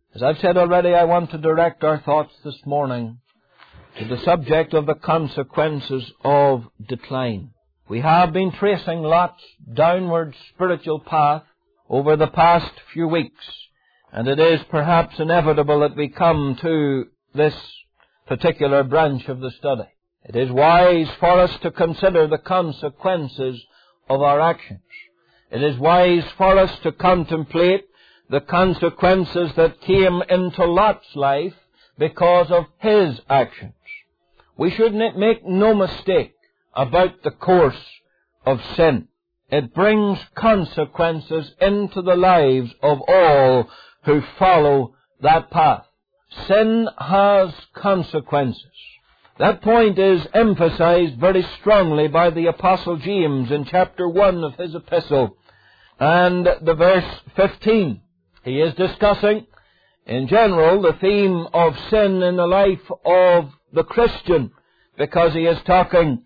As I've said already, I want to direct our thoughts this morning to the subject of the consequences of decline. We have been tracing Lot's downward spiritual path over the past few weeks, and it is perhaps inevitable that we come to this particular branch of the study. It is wise for us to consider the consequences of our actions. It is wise for us to contemplate the consequences that came into Lot's life because of his actions. We should make no mistake about the course of sin. It brings consequences into the lives of all who follow that path. Sin has consequences. That point is emphasized very strongly by the Apostle James in chapter 1 of his epistle and the verse 15. He is discussing, in general, the theme of sin in the life of the Christian, because he is talking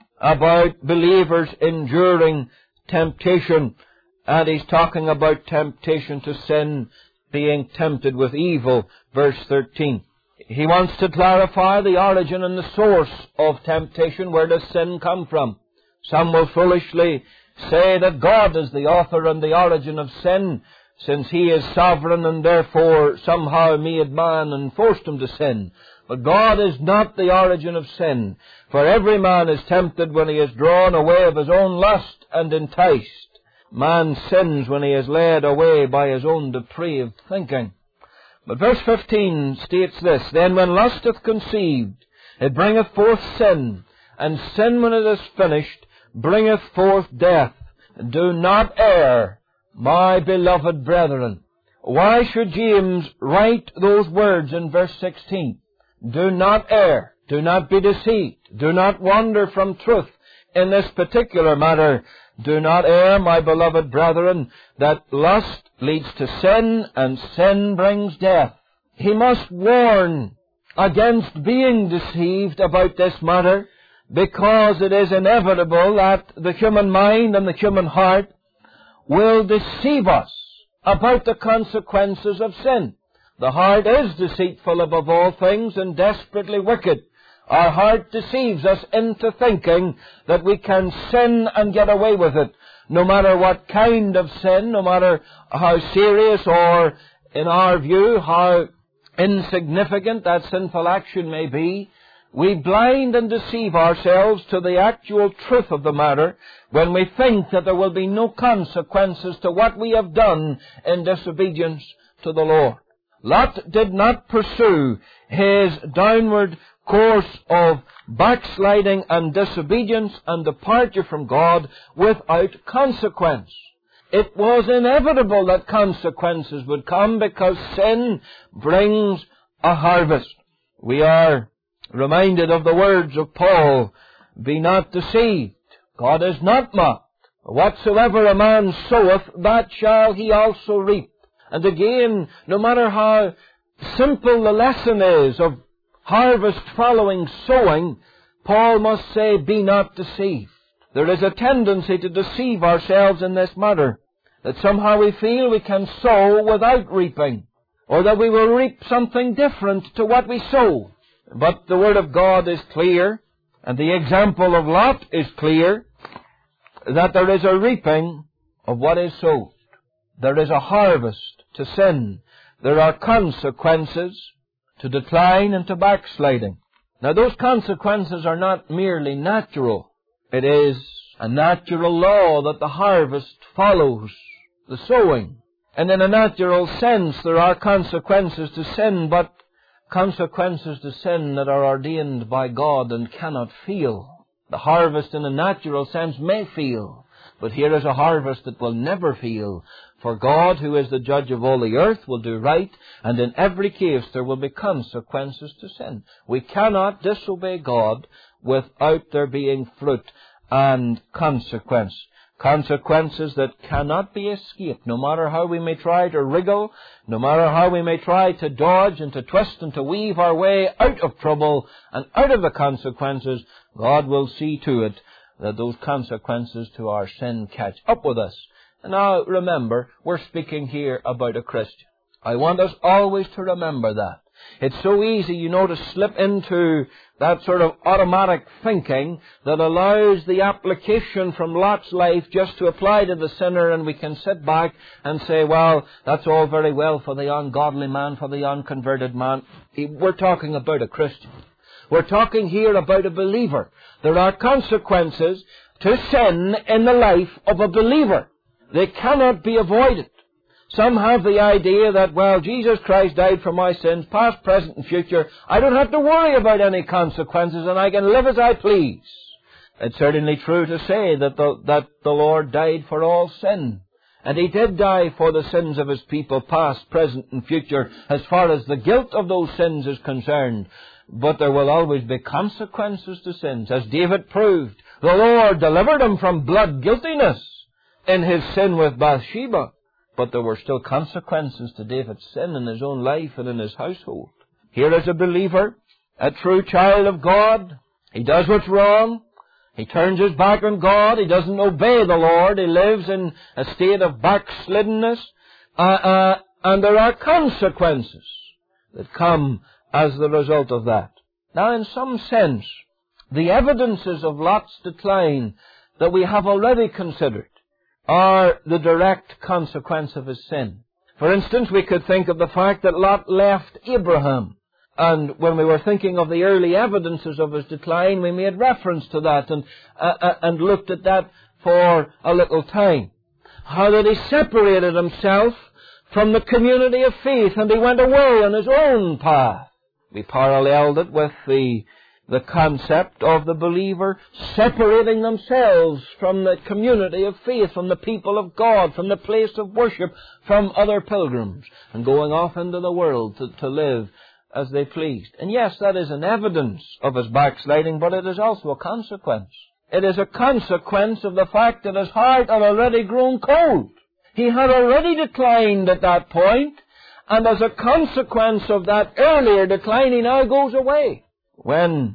about believers enduring temptation, and he's talking about temptation to sin, being tempted with evil, verse 13. He wants to clarify the origin and the source of temptation. Where does sin come from? Some will foolishly say that God is the author and the origin of sin, since He is sovereign and therefore somehow made man and forced him to sin. But God is not the origin of sin, for every man is tempted when he is drawn away of his own lust and enticed. Man sins when he is led away by his own depraved thinking. But verse 15 states this, Then when lust hath conceived, it bringeth forth sin, and sin when it is finished, bringeth forth death. Do not err, my beloved brethren. Why should James write those words in verse 16? Do not err, do not be deceived, do not wander from truth in this particular matter. Do not err, my beloved brethren, that lust leads to sin, and sin brings death. He must warn against being deceived about this matter, because it is inevitable that the human mind and the human heart will deceive us about the consequences of sin. The heart is deceitful above all things and desperately wicked. Our heart deceives us into thinking that we can sin and get away with it, no matter what kind of sin, no matter how serious or, in our view, how insignificant that sinful action may be. We blind and deceive ourselves to the actual truth of the matter when we think that there will be no consequences to what we have done in disobedience to the Lord. Lot did not pursue his downward course of backsliding and disobedience and departure from God without consequence. It was inevitable that consequences would come because sin brings a harvest. We are reminded of the words of Paul, Be not deceived, God is not mocked. Whatsoever a man soweth, that shall he also reap. And again, no matter how simple the lesson is of harvest following sowing, Paul must say, Be not deceived. There is a tendency to deceive ourselves in this matter, that somehow we feel we can sow without reaping, or that we will reap something different to what we sow. But the Word of God is clear, and the example of Lot is clear, that there is a reaping of what is sowed. There is a harvest to sin. There are consequences to decline and to backsliding. Now, those consequences are not merely natural. It is a natural law that the harvest follows the sowing. And in a natural sense, there are consequences to sin, but consequences to sin that are ordained by God and cannot fail. The harvest in a natural sense may fail, but here is a harvest that will never fail. For God, who is the judge of all the earth, will do right, and in every case there will be consequences to sin. We cannot disobey God without there being fruit and consequence. Consequences that cannot be escaped, no matter how we may try to wriggle, no matter how we may try to dodge and to twist and to weave our way out of trouble and out of the consequences. God will see to it that those consequences to our sin catch up with us. And now remember, we're speaking here about a Christian. I want us always to remember that. It's so easy, to slip into that sort of automatic thinking that allows the application from Lot's life just to apply to the sinner, and we can sit back and say, well, that's all very well for the ungodly man, for the unconverted man. We're talking about a Christian. We're talking here about a believer. There are consequences to sin in the life of a believer. They cannot be avoided. Some have the idea that, well, Jesus Christ died for my sins, past, present, and future. I don't have to worry about any consequences, and I can live as I please. It's certainly true to say that the Lord died for all sin. And He did die for the sins of His people, past, present, and future, as far as the guilt of those sins is concerned. But there will always be consequences to sins. As David proved, the Lord delivered him from blood guiltiness in his sin with Bathsheba. But there were still consequences to David's sin in his own life and in his household. Here is a believer, a true child of God. He does what's wrong. He turns his back on God. He doesn't obey the Lord. He lives in a state of backsliddenness. And there are consequences that come as the result of that. Now, in some sense, the evidences of Lot's decline that we have already considered are the direct consequence of his sin. For instance, we could think of the fact that Lot left Abraham. And when we were thinking of the early evidences of his decline, we made reference to that and looked at that for a little time. How that he separated himself from the community of faith and he went away on his own path. We paralleled it with the concept of the believer separating themselves from the community of faith, from the people of God, from the place of worship, from other pilgrims, and going off into the world to live as they pleased. And yes, that is an evidence of his backsliding, but it is also a consequence. It is a consequence of the fact that his heart had already grown cold. He had already declined at that point, and as a consequence of that earlier decline, he now goes away. When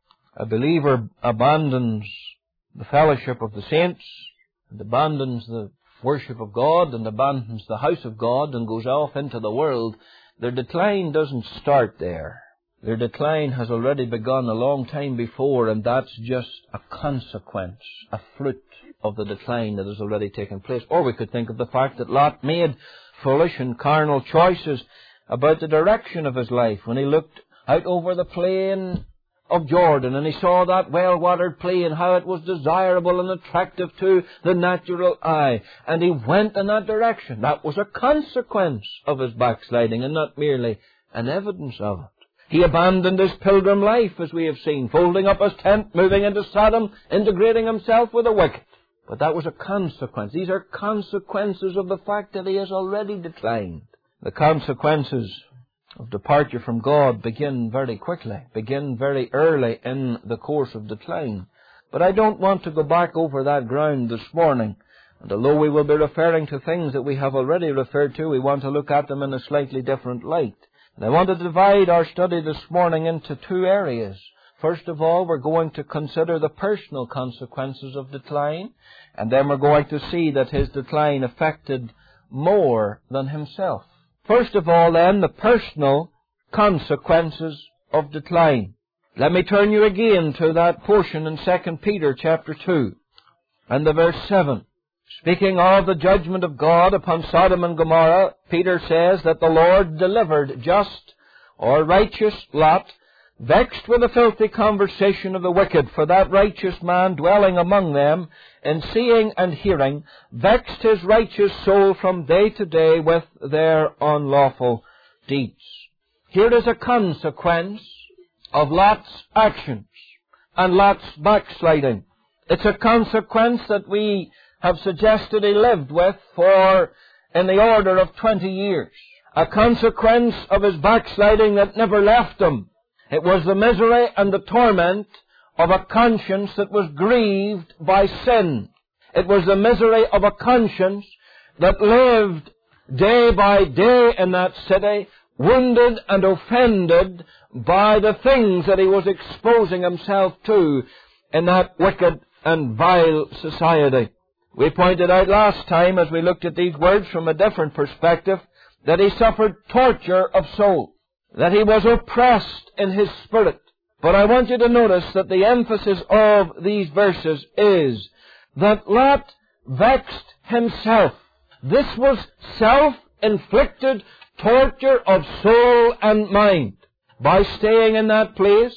a believer abandons the fellowship of the saints, and abandons the worship of God, and abandons the house of God, and goes off into the world, their decline doesn't start there. Their decline has already begun a long time before, and that's just a consequence, a fruit of the decline that has already taken place. Or we could think of the fact that Lot made foolish and carnal choices about the direction of his life when he looked out over the plain of Jordan and he saw that well-watered plain, how it was desirable and attractive to the natural eye, and he went in that direction. That was a consequence of his backsliding and not merely an evidence of it. He abandoned his pilgrim life, as we have seen, folding up his tent, moving into Sodom, integrating himself with the wicked. But that was a consequence. These are consequences of the fact that he has already declined. The consequences of departure from God begin very quickly, begin very early in the course of decline. But I don't want to go back over that ground this morning. And although we will be referring to things that we have already referred to, we want to look at them in a slightly different light. And I want to divide our study this morning into two areas. First of all, we're going to consider the personal consequences of decline, and then we're going to see that his decline affected more than himself. First of all, then, the personal consequences of decline. Let me turn you again to that portion in 2 Peter chapter 2 and the verse 7. Speaking of the judgment of God upon Sodom and Gomorrah, Peter says that the Lord delivered just or righteous Lot, vexed with the filthy conversation of the wicked, for that righteous man dwelling among them, in seeing and hearing, vexed his righteous soul from day to day with their unlawful deeds. Here is a consequence of Lot's actions and Lot's backsliding. It's a consequence that we have suggested he lived with for in the order of 20 years. A consequence of his backsliding that never left him. It was the misery and the torment of a conscience that was grieved by sin. It was the misery of a conscience that lived day by day in that city, wounded and offended by the things that he was exposing himself to in that wicked and vile society. We pointed out last time, as we looked at these words from a different perspective, that he suffered torture of soul, that he was oppressed in his spirit. But I want you to notice that the emphasis of these verses is that Lot vexed himself. This was self-inflicted torture of soul and mind. By staying in that place,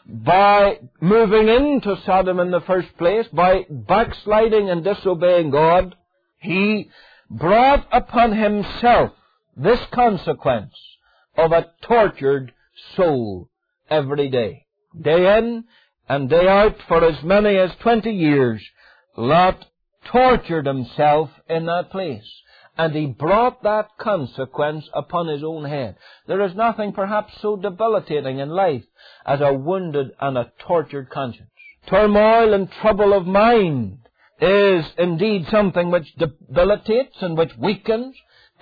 by moving into Sodom in the first place, by backsliding and disobeying God, he brought upon himself this consequence of a tortured soul every day. Day in and day out, for as many as 20 years, Lot tortured himself in that place. And he brought that consequence upon his own head. There is nothing perhaps so debilitating in life as a wounded and a tortured conscience. Turmoil and trouble of mind is indeed something which debilitates and which weakens,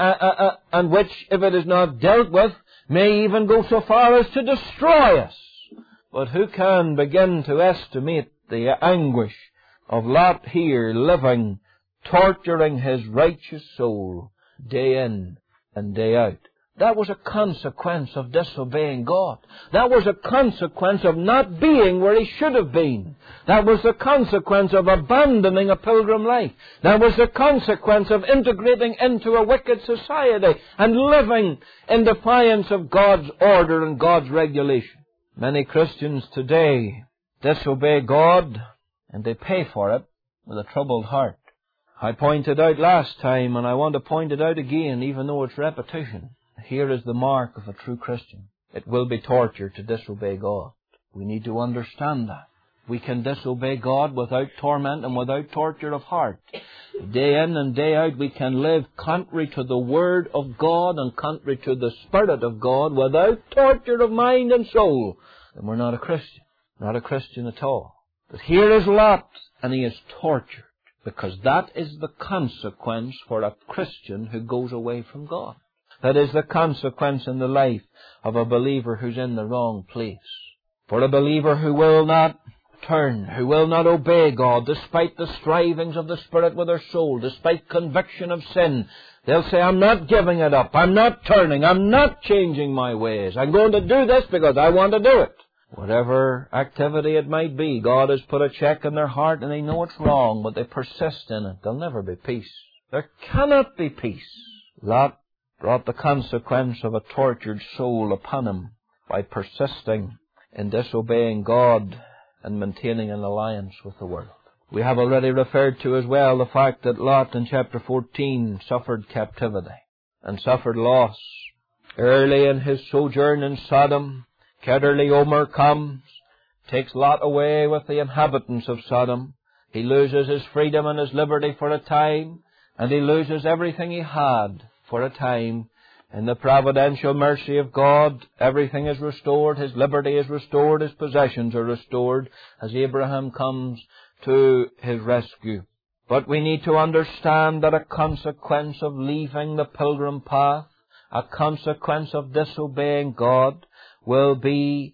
and which, if it is not dealt with, may even go so far as to destroy us. But who can begin to estimate the anguish of Lot here living, torturing his righteous soul day in and day out? That was a consequence of disobeying God. That was a consequence of not being where he should have been. That was the consequence of abandoning a pilgrim life. That was the consequence of integrating into a wicked society and living in defiance of God's order and God's regulation. Many Christians today disobey God, and they pay for it with a troubled heart. I pointed out last time, and I want to point it out again, even though it's repetition. Here is the mark of a true Christian. It will be torture to disobey God. We need to understand that. We can disobey God without torment and without torture of heart. Day in and day out we can live contrary to the Word of God and contrary to the Spirit of God without torture of mind and soul. Then we're not a Christian. Not a Christian at all. But here is Lot, and he is tortured, because that is the consequence for a Christian who goes away from God. That is the consequence in the life of a believer who's in the wrong place. For a believer who will not turn, who will not obey God, despite the strivings of the Spirit with their soul, despite conviction of sin, they'll say, I'm not giving it up, I'm not turning, I'm not changing my ways, I'm going to do this because I want to do it. Whatever activity it might be, God has put a check in their heart and they know it's wrong, but they persist in it. There'll never be peace. There cannot be peace. Lot brought the consequence of a tortured soul upon him by persisting in disobeying God and maintaining an alliance with the world. We have already referred to as well the fact that Lot in chapter 14 suffered captivity and suffered loss. Early in his sojourn in Sodom, Kedorlaomer comes, takes Lot away with the inhabitants of Sodom. He loses his freedom and his liberty for a time, and he loses everything he had for a time. In the providential mercy of God, everything is restored, his liberty is restored, his possessions are restored, as Abraham comes to his rescue. But we need to understand that a consequence of leaving the pilgrim path, a consequence of disobeying God, will be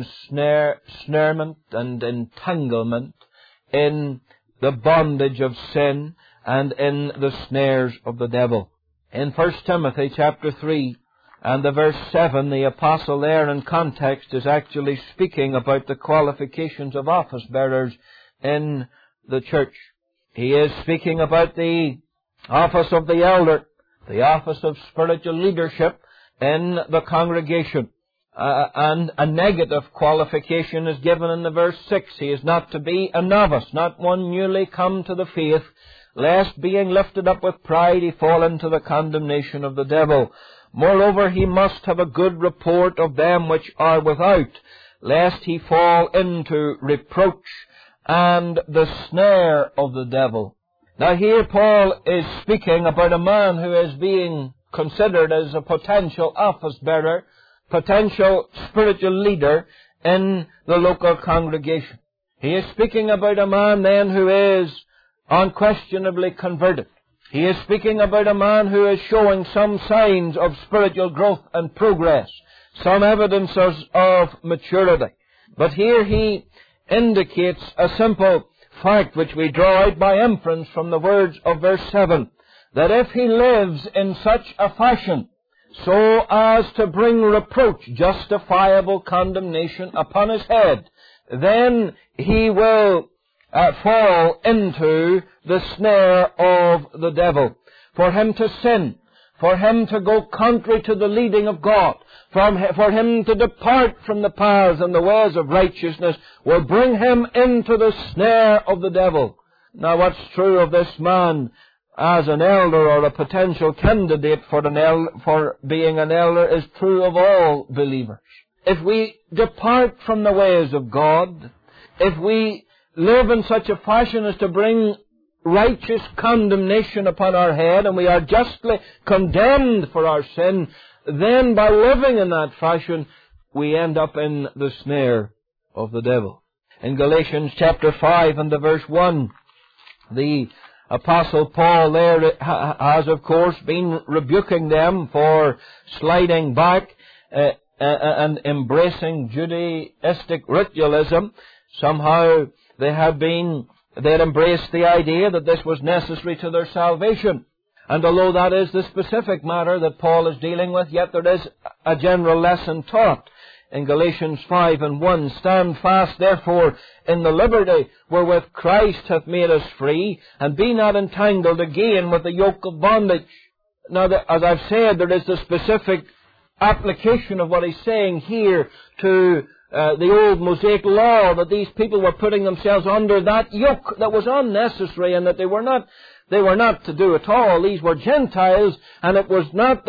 ensnarement and entanglement in the bondage of sin and in the snares of the devil. In 1 Timothy chapter 3 and the verse 7, the apostle there in context is actually speaking about the qualifications of office bearers in the church. He is speaking about the office of the elder, the office of spiritual leadership in the congregation. And a negative qualification is given in the verse 6. He is not to be a novice, not one newly come to the faith, lest being lifted up with pride he fall into the condemnation of the devil. Moreover, he must have a good report of them which are without, lest he fall into reproach and the snare of the devil. Now here Paul is speaking about a man who is being considered as a potential office bearer, potential spiritual leader in the local congregation. He is speaking about a man then who is unquestionably converted. He is speaking about a man who is showing some signs of spiritual growth and progress, some evidences of maturity. But here he indicates a simple fact which we draw out by inference from the words of verse 7, that if he lives in such a fashion so as to bring reproach, justifiable condemnation upon his head, then he will fall into the snare of the devil. For him to sin, for him to go contrary to the leading of God, for him to depart from the paths and the ways of righteousness, will bring him into the snare of the devil. Now, what's true of this man as an elder or a potential candidate for being an elder is true of all believers. If we depart from the ways of God, if we live in such a fashion as to bring righteous condemnation upon our head, and we are justly condemned for our sin, then by living in that fashion, we end up in the snare of the devil. In Galatians chapter 5 and the verse 1, the Apostle Paul there has, of course, been rebuking them for sliding back and embracing Judaistic ritualism. Somehow they had embraced the idea that this was necessary to their salvation. And although that is the specific matter that Paul is dealing with, yet there is a general lesson taught. In Galatians 5 and 1, stand fast therefore in the liberty wherewith Christ hath made us free, and be not entangled again with the yoke of bondage. Now, as I've said, there is the specific application of what he's saying here to the old Mosaic law, that these people were putting themselves under that yoke that was unnecessary, and that they were not to do at all. These were Gentiles, and it was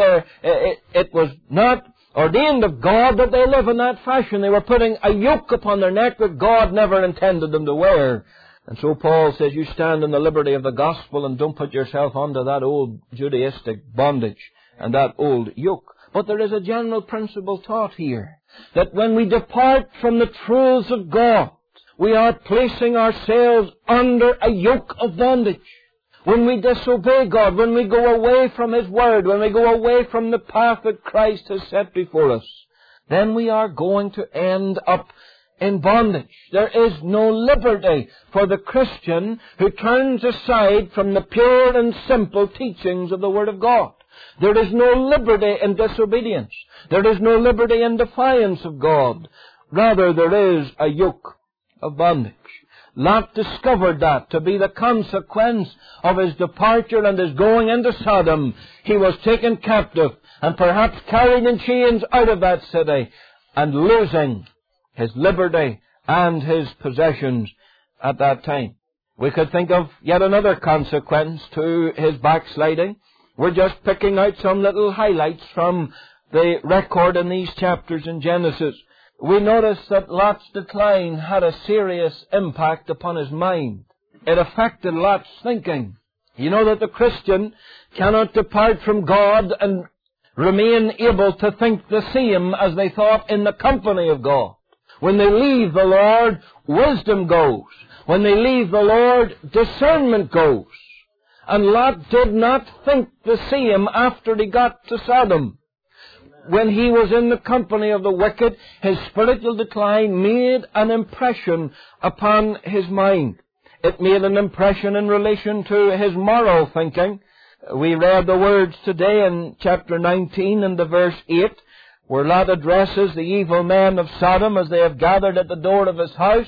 not ordained of God that they live in that fashion. They were putting a yoke upon their neck that God never intended them to wear. And so Paul says, you stand in the liberty of the gospel and don't put yourself under that old Judaistic bondage and that old yoke. But there is a general principle taught here, that when we depart from the truths of God, we are placing ourselves under a yoke of bondage. When we disobey God, when we go away from His Word, when we go away from the path that Christ has set before us, then we are going to end up in bondage. There is no liberty for the Christian who turns aside from the pure and simple teachings of the Word of God. There is no liberty in disobedience. There is no liberty in defiance of God. Rather, there is a yoke of bondage. Lot discovered that to be the consequence of his departure and his going into Sodom. He was taken captive and perhaps carried in chains out of that city and losing his liberty and his possessions at that time. We could think of yet another consequence to his backsliding. We're just picking out some little highlights from the record in these chapters in Genesis. We notice that Lot's decline had a serious impact upon his mind. It affected Lot's thinking. You know that the Christian cannot depart from God and remain able to think the same as they thought in the company of God. When they leave the Lord, wisdom goes. When they leave the Lord, discernment goes. And Lot did not think the same after he got to Sodom. When he was in the company of the wicked, his spiritual decline made an impression upon his mind. It made an impression in relation to his moral thinking. We read the words today in chapter 19 and the verse 8, where Lot addresses the evil men of Sodom as they have gathered at the door of his house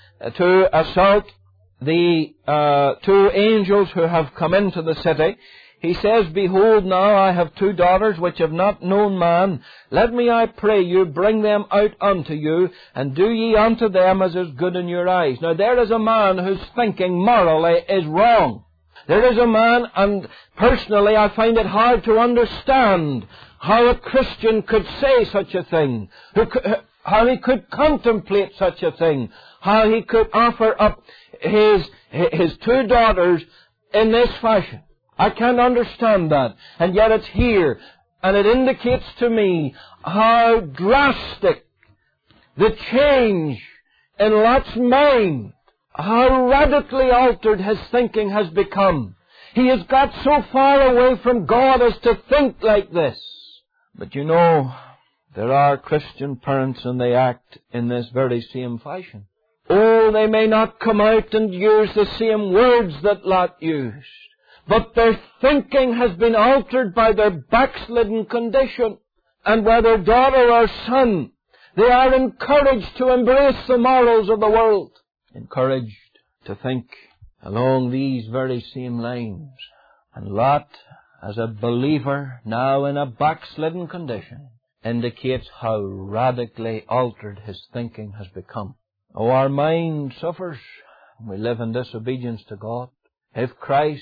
to assault the two angels who have come into the city. He says, behold, now I have two daughters which have not known man. Let me, I pray you, bring them out unto you, and do ye unto them as is good in your eyes. Now there is a man whose thinking morally is wrong. There is a man, and personally I find it hard to understand how a Christian could say such a thing, how he could contemplate such a thing, how he could offer up his two daughters in this fashion. I can't understand that. And yet it's here. And it indicates to me how drastic the change in Lot's mind, how radically altered his thinking has become. He has got so far away from God as to think like this. But you know, there are Christian parents and they act in this very same fashion. Oh, they may not come out and use the same words that Lot used, but their thinking has been altered by their backslidden condition. And whether daughter or son, they are encouraged to embrace the morals of the world, encouraged to think along these very same lines. And Lot, as a believer, now in a backslidden condition, indicates how radically altered his thinking has become. Oh, our mind suffers when we live in disobedience to God. If Christ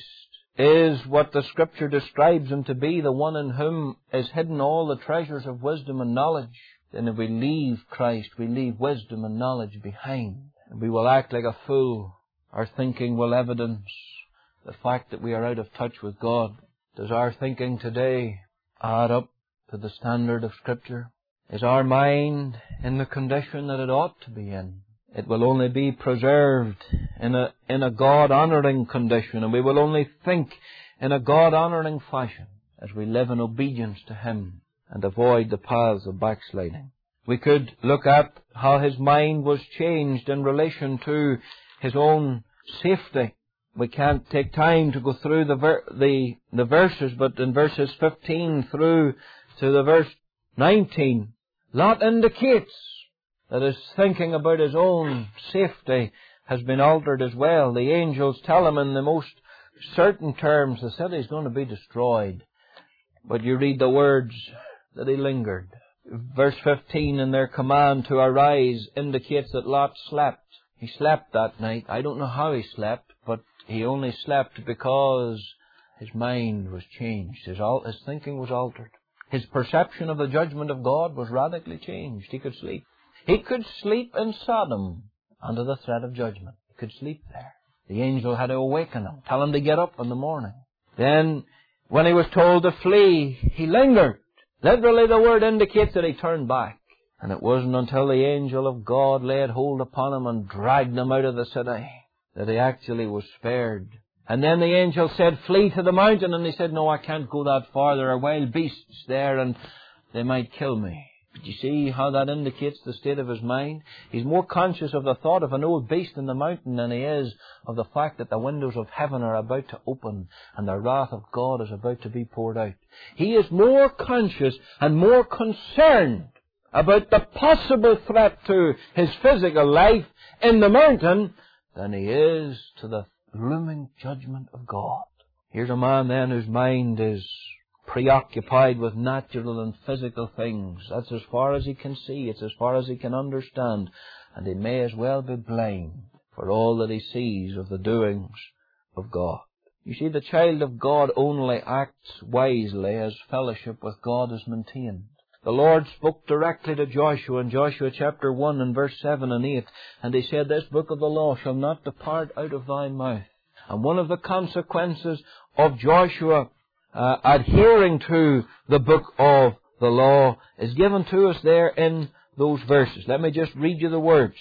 is what the Scripture describes him to be, the one in whom is hidden all the treasures of wisdom and knowledge, then if we leave Christ, we leave wisdom and knowledge behind, and we will act like a fool. Our thinking will evidence the fact that we are out of touch with God. Does our thinking today add up to the standard of Scripture? Is our mind in the condition that it ought to be in? It will only be preserved in a God-honouring condition, and we will only think in a God-honouring fashion as we live in obedience to Him and avoid the paths of backsliding. We could look at how his mind was changed in relation to his own safety. We can't take time to go through the verses, but in verses 15 through to the verse 19, Lot indicates that his thinking about his own safety has been altered as well. The angels tell him in the most certain terms the city is going to be destroyed. But you read the words that he lingered. Verse 15, in their command to arise, indicates that Lot slept. He slept that night. I don't know how he slept, but he only slept because his mind was changed. His thinking was altered. His perception of the judgment of God was radically changed. He could sleep. He could sleep in Sodom under the threat of judgment. He could sleep there. The angel had to awaken him, tell him to get up in the morning. Then, when he was told to flee, he lingered. Literally, the word indicates that he turned back. And it wasn't until the angel of God laid hold upon him and dragged him out of the city that he actually was spared. And then the angel said, flee to the mountain. And he said, no, I can't go that far. There are wild beasts there and they might kill me. But you see how that indicates the state of his mind? He's more conscious of the thought of an old beast in the mountain than he is of the fact that the windows of heaven are about to open and the wrath of God is about to be poured out. He is more conscious and more concerned about the possible threat to his physical life in the mountain than he is to the looming judgment of God. Here's a man then whose mind is preoccupied with natural and physical things. That's as far as he can see. It's as far as he can understand. And he may as well be blind for all that he sees of the doings of God. You see, the child of God only acts wisely as fellowship with God is maintained. The Lord spoke directly to Joshua in Joshua chapter 1 and verse 7 and 8. And he said, this book of the law shall not depart out of thy mouth. And one of the consequences of Joshua adhering to the book of the law is given to us there in those verses. Let me just read you the words.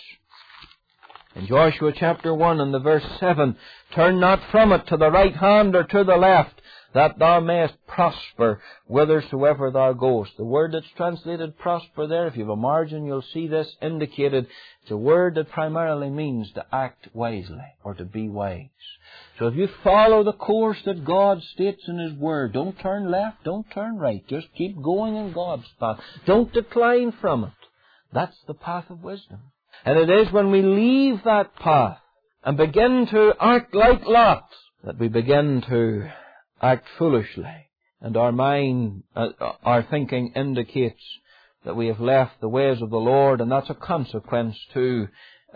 In Joshua chapter 1 and the verse 7, turn not from it to the right hand or to the left, that thou mayest prosper whithersoever thou goest. The word that's translated prosper there, if you have a margin, you'll see this indicated. It's a word that primarily means to act wisely or to be wise. So if you follow the course that God states in His Word, don't turn left, don't turn right, just keep going in God's path. Don't decline from it. That's the path of wisdom. And it is when we leave that path and begin to act like Lot that we begin to act foolishly. And our mind, our thinking indicates that we have left the ways of the Lord, and that's a consequence to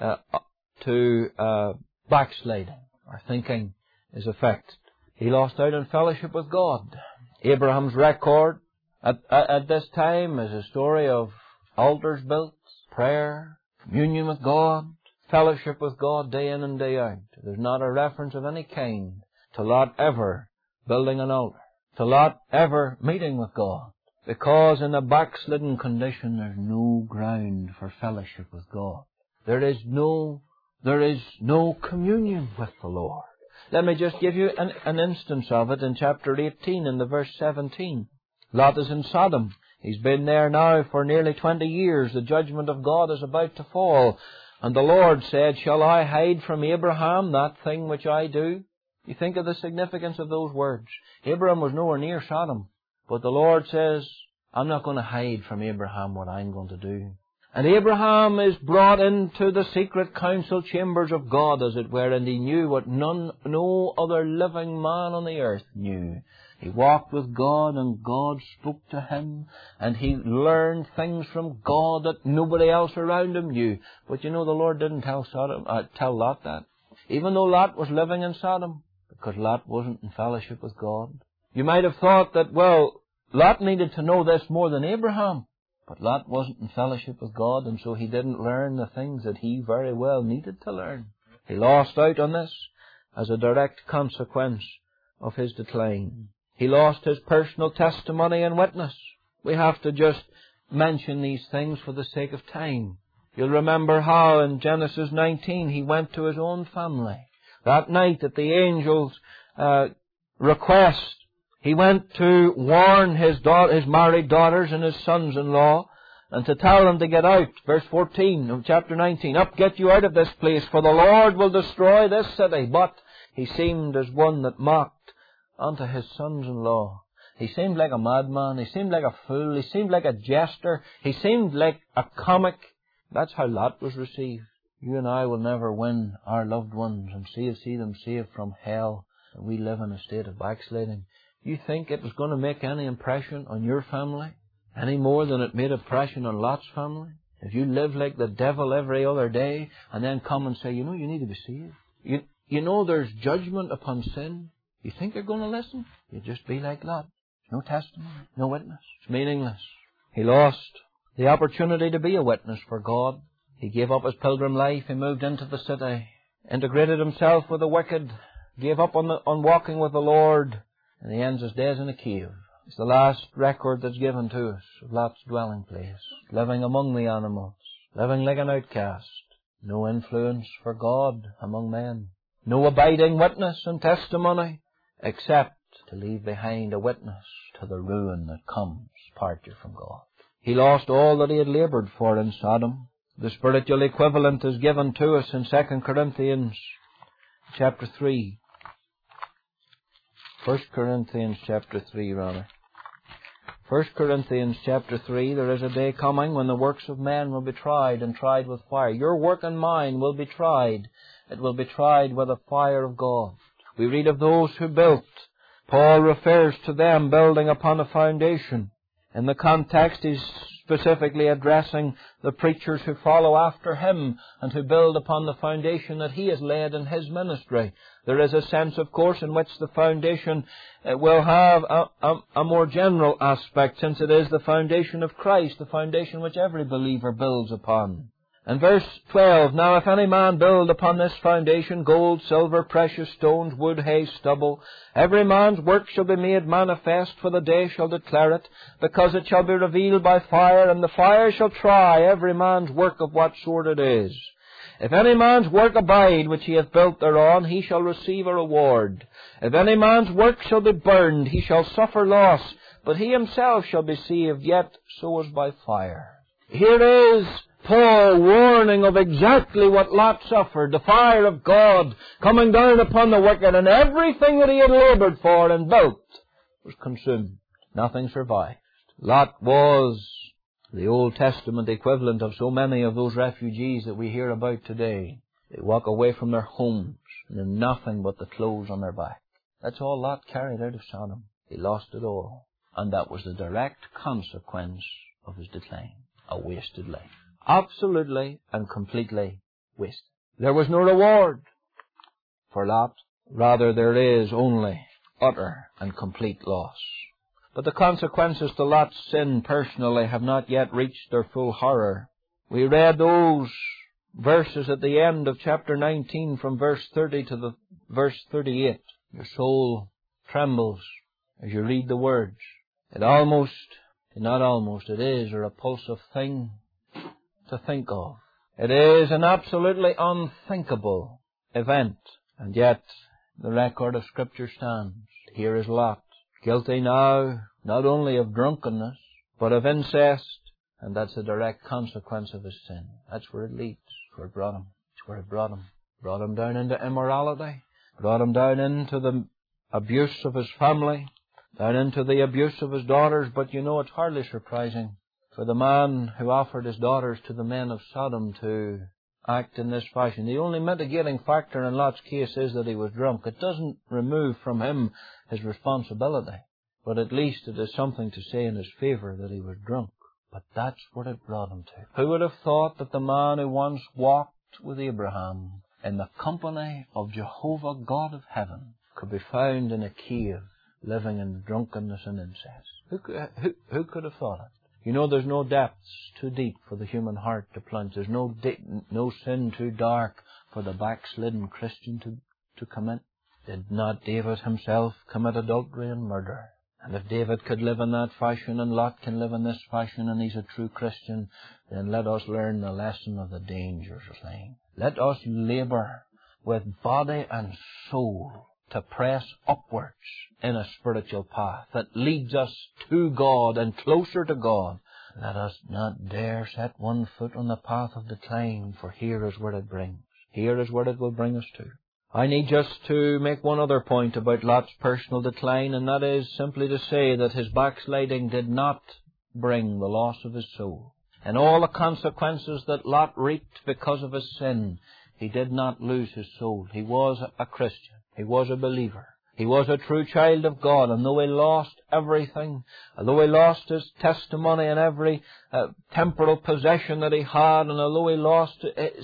backsliding. Our thinking is affected. He lost out on fellowship with God. Abraham's record at this time is a story of altars built, prayer, communion with God, fellowship with God day in and day out. There's not a reference of any kind to Lot ever building an altar, to Lot ever meeting with God, because in a backslidden condition there's no ground for fellowship with God. There is no communion with the Lord. Let me just give you an instance of it in chapter 18 in the verse 17. Lot is in Sodom. He's been there now for nearly 20 years. The judgment of God is about to fall. And the Lord said, shall I hide from Abraham that thing which I do? You think of the significance of those words. Abraham was nowhere near Sodom, but the Lord says, I'm not going to hide from Abraham what I'm going to do. And Abraham is brought into the secret council chambers of God, as it were, and he knew what no other living man on the earth knew. He walked with God, and God spoke to him, and he learned things from God that nobody else around him knew. But you know, the Lord didn't tell Lot that. Even though Lot was living in Sodom, because Lot wasn't in fellowship with God. You might have thought that, well, Lot needed to know this more than Abraham. But Lot wasn't in fellowship with God, and so he didn't learn the things that he very well needed to learn. He lost out on this as a direct consequence of his decline. He lost his personal testimony and witness. We have to just mention these things for the sake of time. You'll remember how in Genesis 19 he went to his own family. That night at the angel's request, he went to warn his married daughters and his sons-in-law, and to tell them to get out. Verse 14 of chapter 19. Up, get you out of this place, for the Lord will destroy this city. But he seemed as one that mocked unto his sons-in-law. He seemed like a madman. He seemed like a fool. He seemed like a jester. He seemed like a comic. That's how Lot was received. You and I will never win our loved ones and see them saved from hell. And we live in a state of backsliding. You think it was going to make any impression on your family any more than it made impression on Lot's family? If you live like the devil every other day and then come and say, you know, you need to be saved. You know there's judgment upon sin. You think they're going to listen? You just be like Lot. No testimony, no witness. It's meaningless. He lost the opportunity to be a witness for God. He gave up his pilgrim life. He moved into the city, integrated himself with the wicked, gave up on walking with the Lord, and he ends his days in a cave. It's the last record that's given to us of Lot's dwelling place, living among the animals, living like an outcast, no influence for God among men, no abiding witness and testimony, except to leave behind a witness to the ruin that comes parted from God. He lost all that he had laboured for in Sodom. The spiritual equivalent is given to us in 2 Corinthians chapter 3. 1 Corinthians chapter 3, rather. 1 Corinthians chapter 3, there is a day coming when the works of men will be tried, and tried with fire. Your work and mine will be tried. It will be tried with the fire of God. We read of those who built. Paul refers to them building upon a foundation. In the context, he's specifically addressing the preachers who follow after him and who build upon the foundation that he has laid in his ministry. There is a sense, of course, in which the foundation will have a more general aspect, since it is the foundation of Christ, the foundation which every believer builds upon. And verse 12, Now if any man build upon this foundation gold, silver, precious stones, wood, hay, stubble, every man's work shall be made manifest, for the day shall declare it, because it shall be revealed by fire, and the fire shall try every man's work of what sort it is. If any man's work abide which he hath built thereon, he shall receive a reward. If any man's work shall be burned, he shall suffer loss, but he himself shall be saved, yet so as by fire. Here is Paul warning of exactly what Lot suffered, the fire of God coming down upon the wicked, and everything that he had laboured for and built was consumed. Nothing survived. Lot was the Old Testament equivalent of so many of those refugees that we hear about today. They walk away from their homes and have nothing but the clothes on their back. That's all Lot carried out of Sodom. He lost it all. And that was the direct consequence of his decline. A wasted life. Absolutely and completely wasted. There was no reward for Lot. Rather, there is only utter and complete loss. But the consequences to Lot's sin personally have not yet reached their full horror. We read those verses at the end of chapter 19 from verse 30 to verse 38. Your soul trembles as you read the words. It is a repulsive thing to think of. It is an absolutely unthinkable event. And yet, the record of Scripture stands. Here is Lot, guilty now, not only of drunkenness, but of incest, and that's a direct consequence of his sin. That's where it leads. That's where it brought him. It's where it brought him. Brought him down into immorality. brought him down into the abuse of his family, down into the abuse of his daughters. But you know, it's hardly surprising for the man who offered his daughters to the men of Sodom to act in this fashion. The only mitigating factor in Lot's case is that he was drunk. It doesn't remove from him his responsibility, but at least it is something to say in his favour that he was drunk. But that's what it brought him to. Who would have thought that the man who once walked with Abraham in the company of Jehovah God of heaven could be found in a cave living in drunkenness and incest? Who could have thought it? You know, there's no depths too deep for the human heart to plunge. There's no sin too dark for the backslidden Christian to commit. Did not David himself commit adultery and murder? And if David could live in that fashion, and Lot can live in this fashion, and he's a true Christian, then let us learn the lesson of the dangers of lying. Let us labour with body and soul to press upwards in a spiritual path that leads us to God and closer to God. Let us not dare set one foot on the path of decline, for here is where it brings. Here is where it will bring us to. I need just to make one other point about Lot's personal decline, and that is simply to say that his backsliding did not bring the loss of his soul. And all the consequences that Lot reaped because of his sin, he did not lose his soul. He was a Christian. He was a believer. He was a true child of God, and though he lost everything, although he lost his testimony and every temporal possession that he had, and although he lost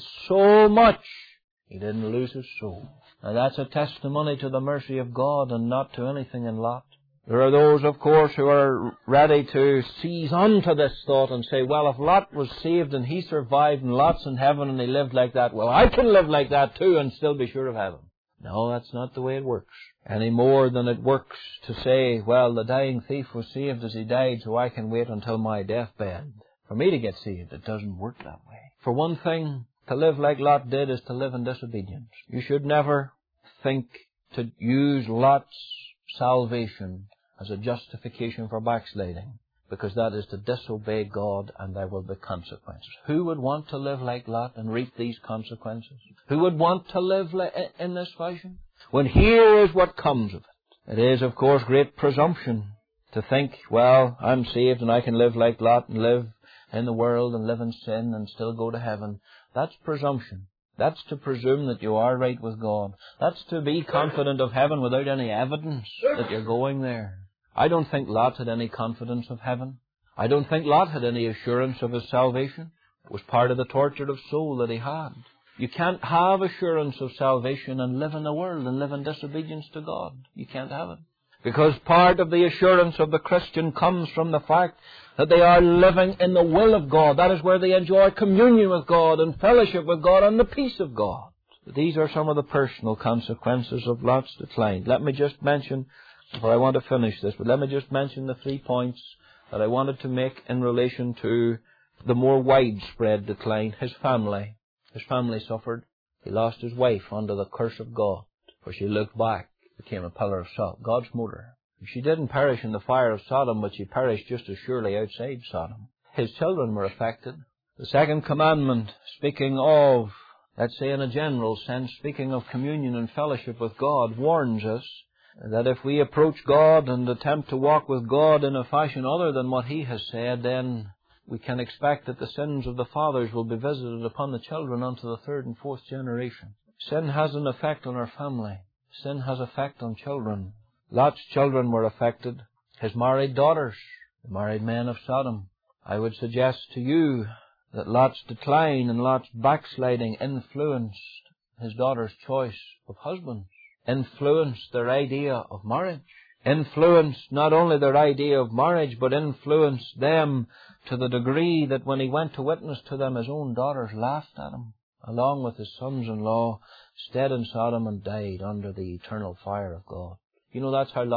so much, he didn't lose his soul. Now that's a testimony to the mercy of God and not to anything in Lot. There are those, of course, who are ready to seize onto this thought and say, well, if Lot was saved and he survived and Lot's in heaven and he lived like that, well, I can live like that too and still be sure of heaven. No, that's not the way it works. Any more than it works to say, well, the dying thief was saved as he died, so I can wait until my deathbed for me to get saved. It doesn't work that way. For one thing, to live like Lot did is to live in disobedience. You should never think to use Lot's salvation as a justification for backsliding, because that is to disobey God, and there will be consequences. Who would want to live like Lot and reap these consequences? Who would want to live in this fashion? When here is what comes of it. It is, of course, great presumption to think, well, I'm saved and I can live like Lot and live in the world and live in sin and still go to heaven. That's presumption. That's to presume that you are right with God. That's to be confident of heaven without any evidence that you're going there. I don't think Lot had any confidence of heaven. I don't think Lot had any assurance of his salvation. It was part of the torture of soul that he had. You can't have assurance of salvation and live in the world and live in disobedience to God. You can't have it. Because part of the assurance of the Christian comes from the fact that they are living in the will of God. That is where they enjoy communion with God and fellowship with God and the peace of God. These are some of the personal consequences of Lot's decline. Let me just mention, before I want to finish this, but let me just mention the 3 points that I wanted to make in relation to the more widespread decline. His family suffered. He lost his wife under the curse of God, for she looked back, became a pillar of salt. God smote her. She didn't perish in the fire of Sodom, but she perished just as surely outside Sodom. His children were affected. The second commandment, speaking of, let's say in a general sense, speaking of communion and fellowship with God, warns us that if we approach God and attempt to walk with God in a fashion other than what He has said, then we can expect that the sins of the fathers will be visited upon the children unto the 3rd and 4th generation. Sin has an effect on our family. Sin has effect on children. Lot's children were affected. His married daughters, the married men of Sodom. I would suggest to you that Lot's decline and Lot's backsliding influenced his daughters' choice of husbands, influenced their idea of marriage, influenced not only their idea of marriage, but influenced them to the degree that when he went to witness to them, his own daughters laughed at him, along with his sons-in-law, stayed in Sodom and died under the eternal fire of God. You know, that's how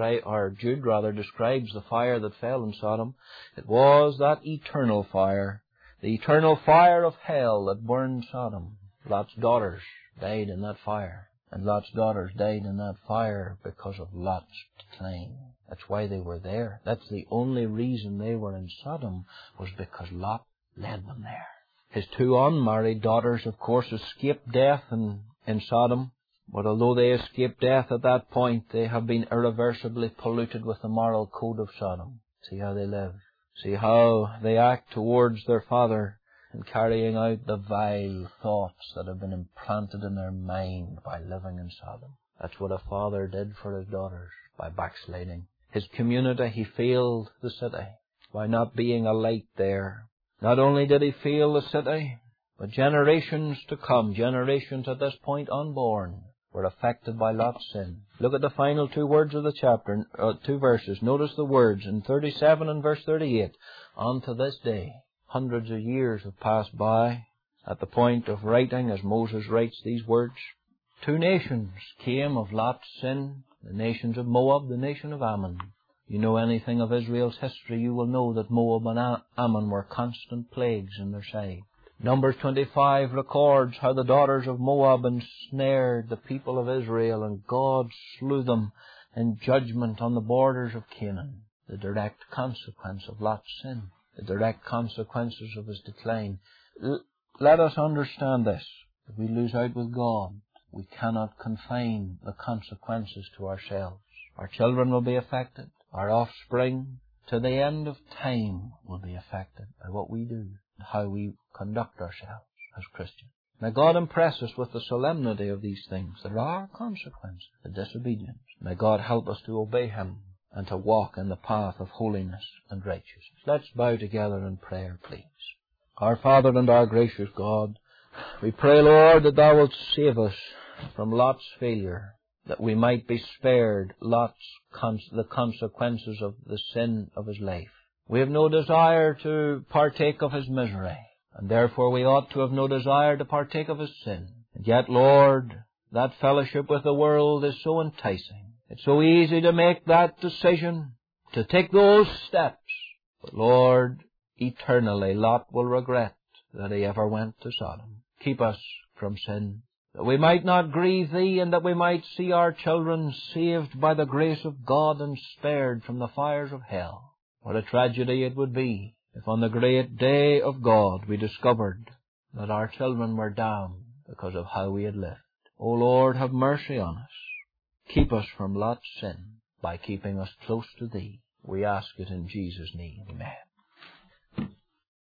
Jude describes the fire that fell in Sodom. It was that eternal fire, the eternal fire of hell that burned Sodom. Lot's daughters died in that fire. And Lot's daughters died in that fire because of Lot's decline. That's why they were there. That's the only reason they were in Sodom, was because Lot led them there. His 2 unmarried daughters, of course, escaped death in Sodom. But although they escaped death at that point, they have been irreversibly polluted with the moral code of Sodom. See how they live. See how they act towards their father in carrying out the vile thoughts that have been implanted in their mind by living in Sodom. That's what a father did for his daughters by backsliding. His community, he failed the city by not being a light there. Not only did he fail the city, but generations to come, generations at this point unborn, were affected by Lot's sin. Look at the final two words of the chapter, 2 verses. Notice the words in 37 and verse 38. Unto this day, hundreds of years have passed by at the point of writing, as Moses writes these words. 2 nations came of Lot's sin, the nations of Moab, the nation of Ammon. You know anything of Israel's history, you will know that Moab and Ammon were constant plagues in their side. Numbers 25 records how the daughters of Moab ensnared the people of Israel, and God slew them in judgment on the borders of Canaan. The direct consequence of Lot's sin, the direct consequences of his decline. Let us understand this. If we lose out with God, we cannot confine the consequences to ourselves. Our children will be affected. Our offspring, to the end of time, will be affected by what we do and how we conduct ourselves as Christians. May God impress us with the solemnity of these things. There are consequences to disobedience. May God help us to obey Him and to walk in the path of holiness and righteousness. Let's bow together in prayer, please. Our Father and our gracious God, we pray, Lord, that Thou wilt save us from Lot's failure, that we might be spared the consequences of the sin of his life. We have no desire to partake of his misery, and therefore we ought to have no desire to partake of his sin. And yet, Lord, that fellowship with the world is so enticing. It's so easy to make that decision, to take those steps. But, Lord, eternally Lot will regret that he ever went to Sodom. Keep us from sin, that we might not grieve Thee, and that we might see our children saved by the grace of God and spared from the fires of hell. What a tragedy it would be if on the great day of God we discovered that our children were damned because of how we had lived. O Lord, have mercy on us. Keep us from Lot's sin by keeping us close to Thee. We ask it in Jesus' name. Amen.